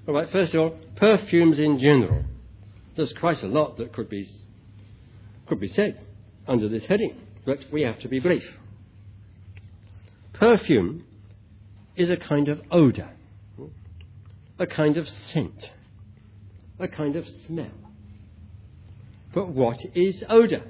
All right, first of all, perfumes in general. There's quite a lot that could be said under this heading, but we have to be brief. Perfume is a kind of odour, a kind of scent, a kind of smell. But what is odour?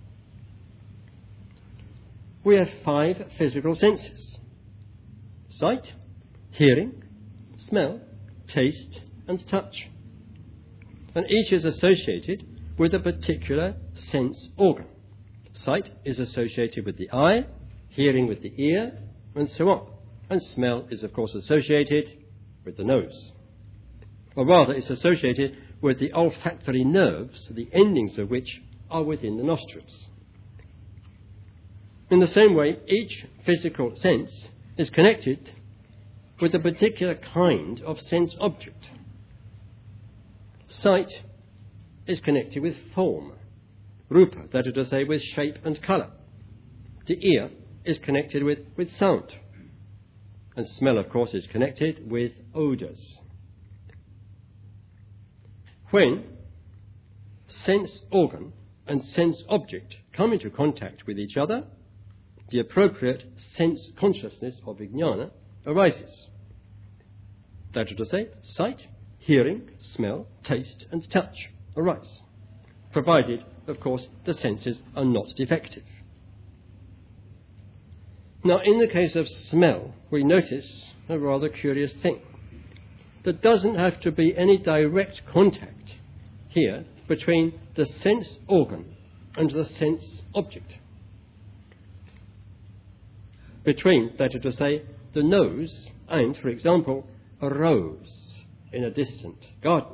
We have 5 physical senses: sight, hearing, smell, taste, and touch. And each is associated with a particular sense organ. Sight is associated with the eye, hearing with the ear, and so on. And smell is, of course, associated with the nose. Or rather, it's associated with the olfactory nerves, the endings of which are within the nostrils. In the same way, each physical sense is connected with a particular kind of sense object. Sight is connected with form, rupa, that is to say, with shape and colour. The ear is connected with sound. And smell, of course, is connected with odours. When sense organ and sense object come into contact with each other, the appropriate sense consciousness of vijnana arises. That is to say, sight, hearing, smell, taste, and touch arise, provided, of course, the senses are not defective. Now, in the case of smell, we notice a rather curious thing. There doesn't have to be any direct contact here between the sense organ and the sense object. Between, that is to say, the nose and, for example, a rose in a distant garden.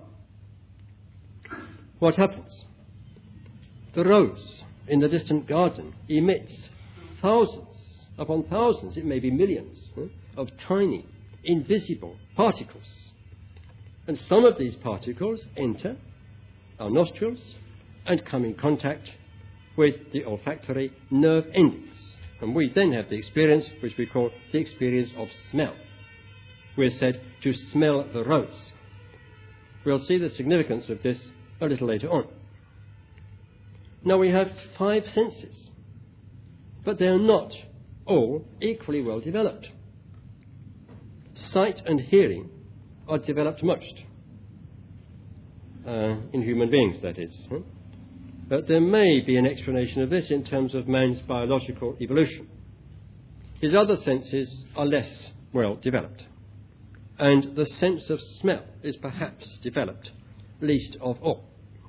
What happens? The rose in the distant garden emits thousands upon thousands, it may be millions, of tiny, invisible particles. And some of these particles enter our nostrils and come in contact with the olfactory nerve endings. And we then have the experience which we call the experience of smell. We're said to smell the rose. We'll see the significance of this a little later on. Now we have 5 senses, but they are not all equally well developed. Sight and hearing are developed most, in human beings, that is. But there may be an explanation of this in terms of man's biological evolution. His other senses are less well developed, and the sense of smell is perhaps developed least of all.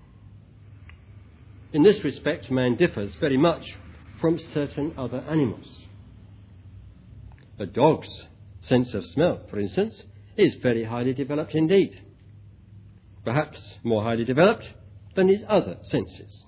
In this respect, man differs very much from certain other animals. A dog's sense of smell, for instance, is very highly developed indeed, perhaps more highly developed than his other senses.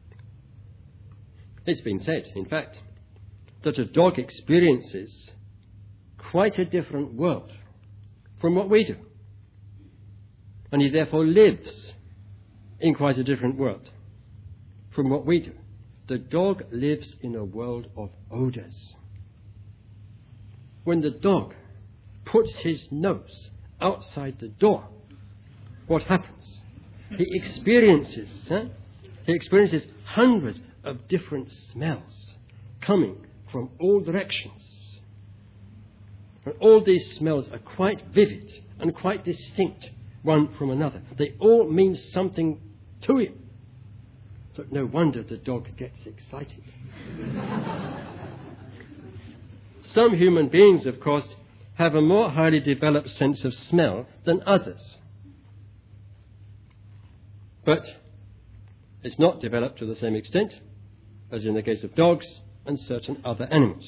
It's been said, in fact, that a dog experiences quite a different world from what we do, and he therefore lives in quite a different world from what we do. The dog lives in a world of odours. When the dog puts his nose outside the door, what happens? He experiences hundreds of different smells coming from all directions. And all these smells are quite vivid and quite distinct one from another. They all mean something to him. So no wonder the dog gets excited. Some human beings, of course, have a more highly developed sense of smell than others. But it's not developed to the same extent as in the case of dogs and certain other animals.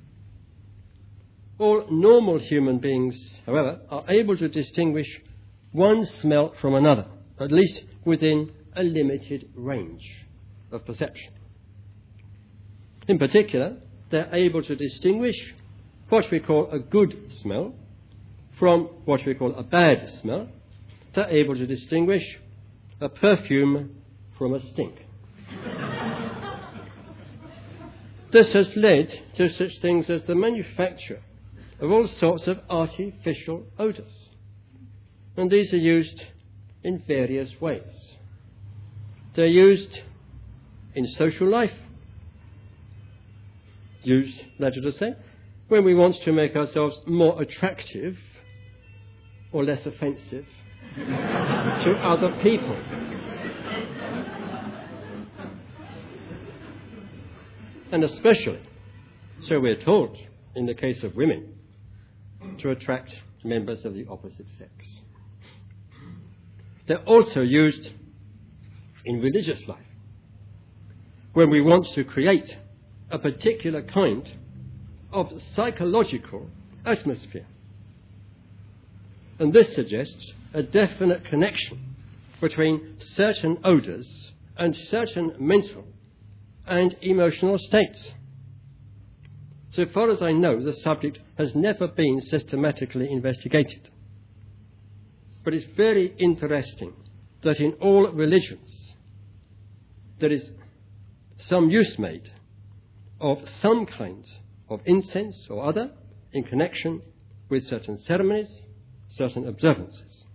All normal human beings, however, are able to distinguish one smell from another, at least within a limited range of perception. In particular, they're able to distinguish what we call a good smell from what we call a bad smell. They're able to distinguish a perfume from a stink. This has led to such things as the manufacture of all sorts of artificial odours. And these are used in various ways. They're used in social life. Used, letter to say, when we want to make ourselves more attractive or less offensive to other people. And especially, so we're told, in the case of women, to attract members of the opposite sex. They're also used in religious life, when we want to create a particular kind of psychological atmosphere. And this suggests a definite connection between certain odours and certain mental and emotional states. So far as I know, the subject has never been systematically investigated. But it's very interesting that in all religions there is some use made of some kind of incense or other in connection with certain ceremonies, certain observances.